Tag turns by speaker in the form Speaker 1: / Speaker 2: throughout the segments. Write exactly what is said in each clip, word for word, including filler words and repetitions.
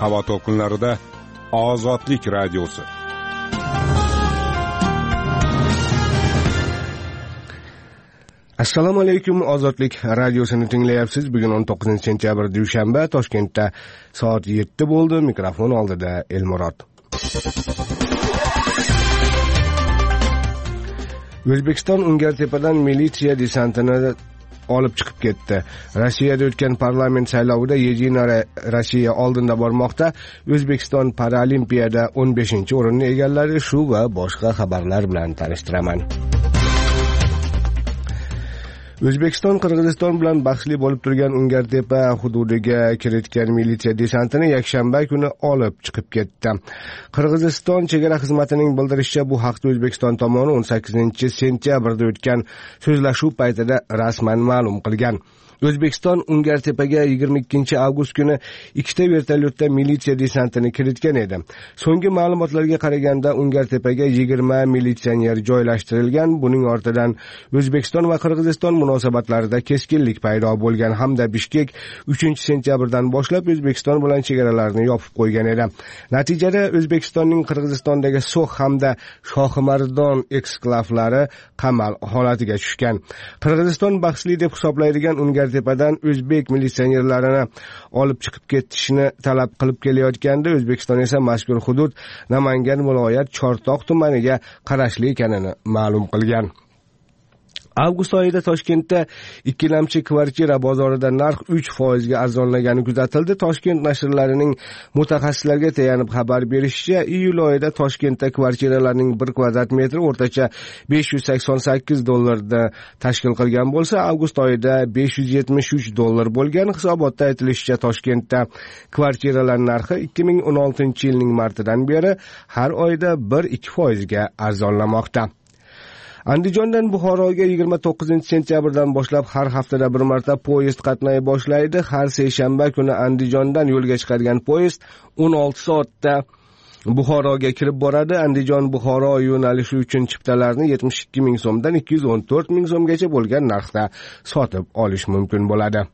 Speaker 1: havo to'lqinlarida Ozodlik radiosi.
Speaker 2: Assalomu alaykum, Ozodlik radiosini tinglayapsiz. Bugun o'n to'qqizinchi sentyabr dushanba, Toshkentda soat yetti bo'ldi. Mikrofon oldida Elmurod. O'zbekiston Ungartepadan militsiya desantini olib chiqib ketdi. Rossiyada o'tgan parlament saylovida Yedina Rossiya oldinda bormoqda. O'zbekiston Paralimpiyada o'n beshinchi o'rinni egalladi. Shu va boshqa xabarlar bilan tanishtiraman. O'zbekiston Qirg'iziston bilan bahsli bo'lib turgan Ungartepa hududiga kiritgan militsiya desantini yakshanba kuni olib chiqib ketdi. Qirg'iziston chegara xizmatining bildirishicha, bu haqda O'zbekiston tomoni o'n sakkizinchi sentyabrda o'tgan so'zlashuv paytida rasman ma'lum qilgan. O'zbekiston Ungartepaga yigirma ikkinchi avgust kuni ikkita vertolyotda militsiya desantini kiritgan edi. So'nggi ma'lumotlarga qaraganda Ungartepaga yigirma militsioner joylashtirilgan. Buning ortidan O'zbekiston va Qirg'iziston munosabatlarida keskinlik paydo bo'lgan hamda Bishkek uchinchi sentyabrdan boshlab O'zbekiston bilan chegaralarni yopib qo'ygan edi. Natijada O'zbekistonning Qirg'izistondagi So'x hamda Shohimardon eksklavlari qamal holatiga tushgan. Qirg'iziston bahsli deb hisoblaydigan Ungar tepadan o'zbek militsionerlarini olib chiqib ketishni talab qilib kelayotganda, O'zbekiston esa mazkur hudud Namangan viloyat Chortoq tumaniga qarashli ekanini ma'lum qilgan. Avgust oyida Toshkentda ikkilamchi kvartira bozorida narx uch foiz ga arzonlagani kuzatildi. Toshkent nashrlarining mutaxassislarga tayanib xabar berishicha, iyul oyida Toshkentda kvartiralarning bir kvadrat metri o'rtacha besh yuz sakson sakkiz dollarni tashkil qilgan bo'lsa, avgust oyida besh yuz yetmish uch dollar bo'lgan. Hisobotda aytilishicha, Toshkentda kvartiralar narxi ikki ming o'n oltinchi yilning martidan beri har oyda bir ikki foiz ga arzonlamoqda. Andijondan Buxoroga yigirma to'qqizinchi sentyabrdan boshlab har haftada bir marta poyezd qatnay boshlaydi. Har seshanba kuni Andijondan yo'lga chiqadigan poyezd o'n olti soatda Buxoroga kirib boradi. Andijon-Buxoro yo'nalishi uchun chiptalarni yetmish ikki ming so'mdan ikki yuz o'n to'rt ming so'mgacha bo'lgan narxda sotib olish mumkin bo'ladi.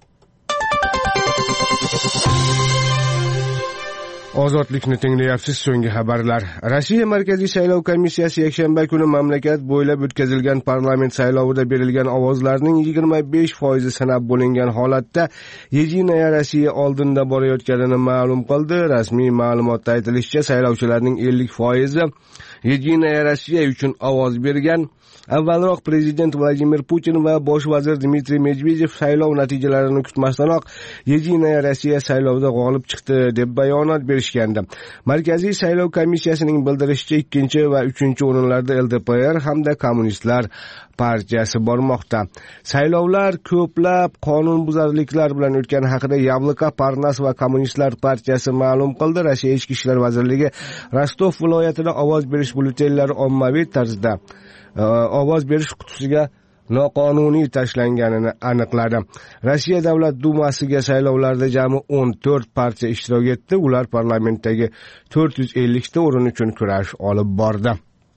Speaker 2: Ozodlikni tinglayapsiz. So'nggi xabarlar. Rossiya Markaziy saylov komissiyasi yakshanba kuni mamlakat bo'ylab o'tkazilgan parlament saylovida berilgan ovozlarning yigirma besh foizi sanab bo'lingan holatda Yedina Rossiya oldinda borayotganini ma'lum qildi. Rasmiy ma'lumotda aytilishicha, saylovchilarning ellik foizi Yedina Rossiya uchun ovoz bergan. Avvalroq prezident Vladimir Putin va bosh vazir Dmitriy Medvedev saylov natijalarini kutmasdanoq Yedina Rossiya saylovda g'olib chiqdi deb bayonot berishgandi. Markaziy saylov komissiyasining bildirishicha, ikkinchi va uchinchi o'rinlarda L D P R hamda Kommunistlar partiyasi bormoqda. Saylovlar ko'plab qonunbuzarliklar bilan o'tgani haqida Yablika, Parnas va Kommunistlar partiyasi ma'lum qildi. Rossiya Ichki ishlar vazirligi Rostov viloyatida ovoz berish byulletenlari ommaviy tarzda ovoz berish qutisiga noqonuniy tashlanganini aniqladi. Rossiya Davlat dumasiga saylovlarda jami o'n to'rt partiya ishtirok etdi. Ular parlamentdagi to'rt yuz ellik ta o'rin uchun kurash olib bordi.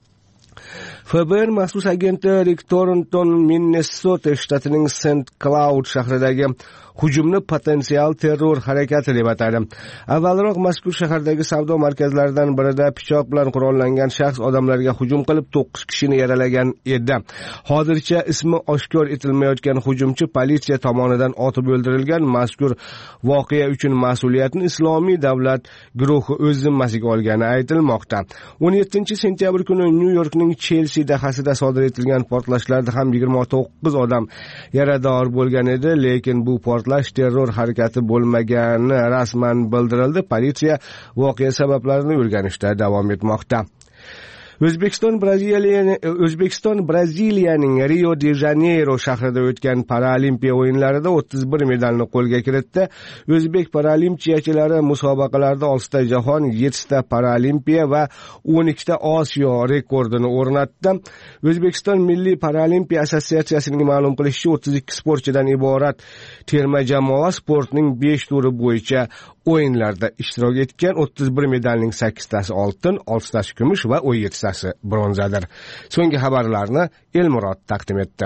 Speaker 2: F B R maxsus agenti Rick Thornton Minnesota shtatining Saint Cloud shahridagi hujumni potensial terror harakati deb atadi. Avvalroq mazkur shahardagi savdo markazlaridan birida pichoq bilan qurollangan shaxs odamlarga hujum qilib to'qqiz kishini yaralagan edi. Hozircha ismi oshkor etilmayotgan hujumchi politsiya tomonidan otib o'ldirilgan. Mazkur voqea uchun mas'uliyatni Islomiy davlat guruhi o'z zimmasiga olgani aytilmoqda. o'n yettinchi sentyabr kuni Nyu-Yorkning Chelsea dahasida sodir etilgan portlashlarda ham yigirma to'qqiz odam yarador bo'lgan edi, lekin bu portlash terror harakati bo'lmagani rasman bildirildi. Politsiya voqea sabablarini o'rganishda davom etmoqda. O'zbekiston Braziliyaning O'zbekiston Braziliyaning Rio de Janeiro shahrida o'tgan Paralimpiya o'yinlarida o'ttiz bir medalni qo'lga kiritdi. O'zbek paralimpiyachilar musobaqalarda oltita jahon, yettita paralimpiya va o'n ikkita Osiyo rekordini o'rnatdi. O'zbekiston Milliy paralimpiya assotsiatsiyasining ma'lum qilishicha, o'ttiz ikki sportchidan iborat terma jamoa sportning besh turi bo'yicha o'yinlarda ishtirok etgan. o'ttiz bir medalning sakkiztasi oltin, oltitasi kumush va o'n yettitasi bronzadir. So'nggi xabarlarni Elmurod taqdim etdi.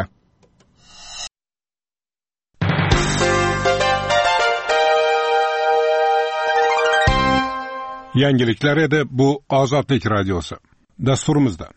Speaker 1: Yangiliklar edi bu Ozodlik radiosi. Dasturimizda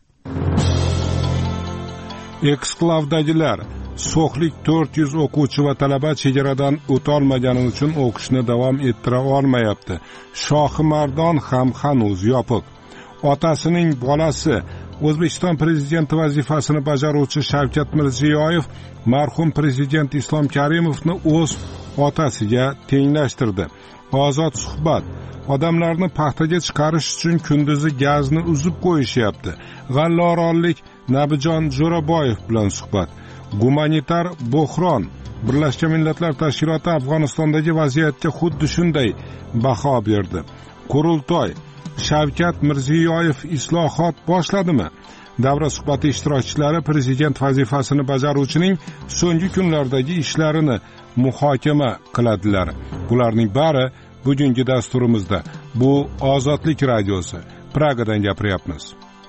Speaker 1: Eksklavdagilar So'xlik to'rt yuz o'quvchi va talaba chegaradan o'tolmagani uchun o'qishni davom ettira olmayapti. Shohimardon ham hanuz yopiq. Otasining bolasi O'zbekiston prezidenti vazifasini bajaruvchi Shavkat Mirziyoyev marhum prezident Islom Karimovni o'z otasiga tenglashtirdi. Ozod suhbat. Odamlarni paxtaga chiqarish uchun kunduzi gazni uzib qo'yishyapti. G'allorollik Nabijon Jo'raboyev bilan suhbat. Gumanitar bo'hron. Birlashgan Millatlar Tashkiloti Afg'onistondagi vaziyatga xuddi shunday baho berdi. Qurultoy. Shavkat Mirziyoyev islohot boshladimi? Davra suhbati ishtirokchilari prezident vazifasini bajaruvchining so'nggi kunlardagi ishlarini muhokama qiladilar. Bularning bari bugungi dasturimizda. Bu Ozodlik radiosi. Pragadan gapiryapmiz.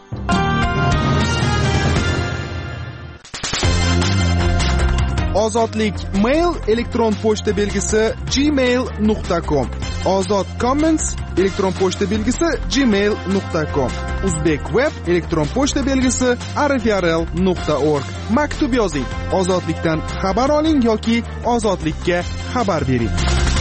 Speaker 3: Ozodlik mail elektron pochta belgisi gmail nuqta com. Ozod comments elektron pochta belgisi gmail nuqta com. Uzbek web elektron pochta belgisi rfrl nuqta org. Maktub yozing. Ozodlikdan xabar oling yoki ozodlikka xabar bering.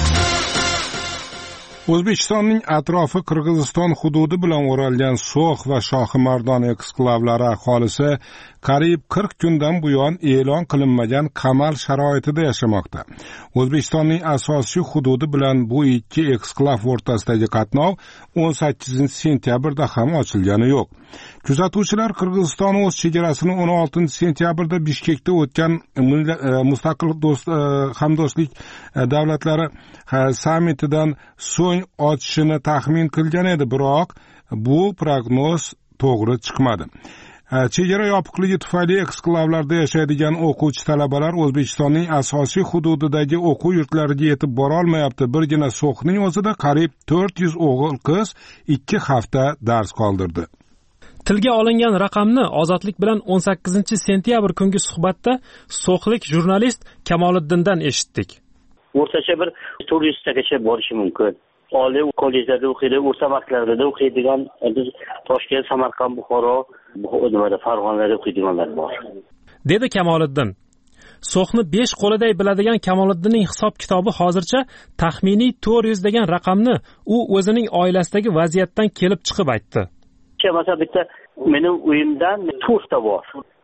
Speaker 1: O'zbekistonning atrofi Qirg'iziston hududi bilan o'ralgan So'x va Shohimardon eksklavlari aholisi qariyb qirq kundan buyon e'lon qilinmagan qamal sharoitida yashamoqda. O'zbekistonning asosiy hududi bilan bu ikki eksklav o'rtasidagi qatnov o'n sakkizinchi sentyabrda ham ochilgani yo'q. Kuzatuvchilar Qirg'iziston o'z chegarasini o'n oltinchi sentyabrda Bishkekda o'tgan mustaqil do'st hamdo'stlik davlatlari sammitidan so'ng ochishini taxmin qilgan edi, biroq bu prognoz to'g'ri chiqmadi. Chegara yopiqligi tufayli eksklavlarda yashaydigan o'quvchi talabalar O'zbekistonning asosiy hududidagi o'quv yurtlariga yetib bora olmayapti. Birgina So'xning o'zida qariyb to'rt yuz o'g'il qiz ikki hafta dars qoldirdi.
Speaker 4: Tilga olingan raqamni Ozodlik bilan o'n sakkizinchi sentyabr kungi suhbatda so'xlik jurnalist Kamoliddindan eshitdik.
Speaker 5: O'rtacha bir to'rt yuz tagacha borishi mumkin. Oliy kollejlarda o'qiydi, o'rta maktablarda o'qiydigan, biz Toshkent, Samarqand, Buxoro, nimada Farg'onada o'qiydiganlar bor.
Speaker 4: Dedi Kamoliddin. So'xni besh qo'liday biladigan Kamoliddinning hisob kitobi hozircha taxminiy to'rt yuz degan raqamni u o'zining oilasidagi vaziyatdan kelib chiqib aytdi.
Speaker 5: Masalan, bitta mening uyimdan to'rtta bor.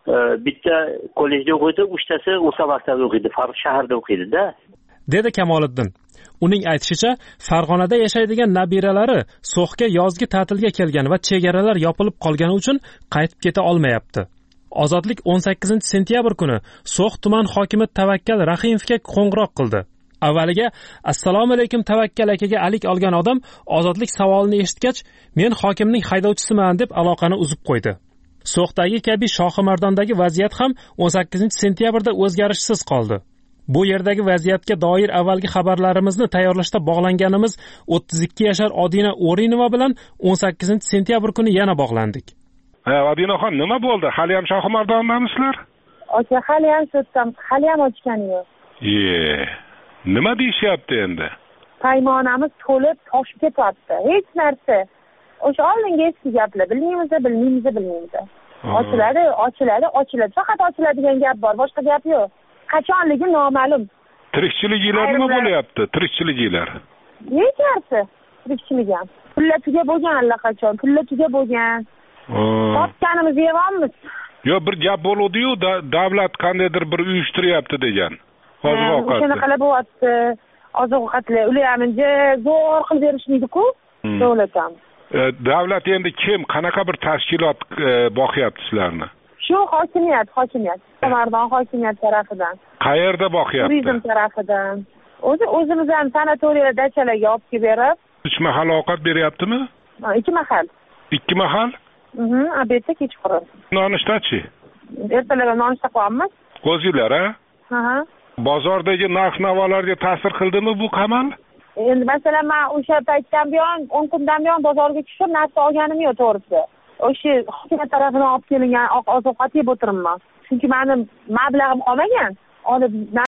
Speaker 5: Bitta kollejda o'qiydi, uchtasi o'rta maktabda o'qiydi, Farg'ona shaharda o'qiydi-da. Dedi
Speaker 4: Kamoliddin. Uning aytishicha, Farg'onada yashaydigan nabiralari So'xga yozgi ta'tilga kelgan va chegaralar yopilib qolgani uchun qaytib keta olmayapti. Ozodlik o'n sakkizinchi sentyabr kuni So'x tuman hokimi Tavakkal Rahimovga qo'ng'iroq qildi. Avvaliga "Assalomu alaykum Tavakkal akaga" alik olgan odam Ozodlik savolini eshitgach, "Men hokimning haydovchisiman" deb aloqani uzib qo'ydi. So'xdagi kabi Shohimardondagi vaziyat ham o'n sakkizinchi sentyabrda o'zgarishsiz qoldi. Bu yerdagi vaziyatga doir avvalgi xabarlarimizni tayyorlashda bog'langanimiz o'ttiz ikki yashar Odina O'rinova bilan o'n sakkizinchi sentyabr kuni yana bog'landik.
Speaker 1: Ha, Odinaxon, nima bo'ldi? Hali ham Shohimardondamisizlar?
Speaker 6: Aka, hali ham sotdim, hali ham ochgani yo'q.
Speaker 1: Ye. Nima deyishyapti endi?
Speaker 6: Paymonamiz to'lib toshib ketyapti. Hech narsa. O'sha oldingi eski gaplar, bilmaymiz, bilmaymiz, bilmaymiz. Ochiladi, ochiladi, ochiladi. Faqat ochiladigan gap bor, boshqa gap yo'q. Qachonligi noma'lum.
Speaker 1: Tirikchiliklar nima bo'lyapti? Tirikchiliklar.
Speaker 6: Hech narsa. Tirikchilik ham. Pulla tuga bo'lgan allaqachon, pulla tuga bo'lgan. Topganimizni yeyapmiz.
Speaker 1: Yo, bir gap bo'ldi-yu, davlat qandaydir bir uyushtiryapti degan. Hozir ovqat.
Speaker 6: O'shani qilib bo'lyapti. Oziq-ovqatlar ularni zo'r qilib berishmaydi-ku, davlat ham.
Speaker 1: Davlat endi kim, qanaqa bir tashkilot boqyapti sizlarni?
Speaker 6: Shu hokimiyat, hokimiyat. Samarqand hokimiyat tarafidan.
Speaker 1: Qayerda boqyapti?
Speaker 6: Turizm tarafidan. O'zi o'zimiz ham sanatoriya dachalarga olib kelib berib.
Speaker 1: uch mahal ovqat beryaptimi?
Speaker 6: ikki mahal.
Speaker 1: ikki mahal?
Speaker 6: Mhm, obedda kechqurun.
Speaker 1: Nonushtachi?
Speaker 6: Ertalabga nonushta qilamiz.
Speaker 1: O'zinglar, ha?
Speaker 6: Ha.
Speaker 1: Bozordagi narx-navolarga ta'sir qildimi bu qamal?
Speaker 6: Endi masalan, men o'sha paytdan buyon, o'n kundan buyon bozorga tushib, narsa olganim yo'q, to'g'risi. O'sha hokimiyat tarafidan olib kelingan oziq-ovqat yeb o'tiribman. Chunki mening mablag'im qolmagan. Olib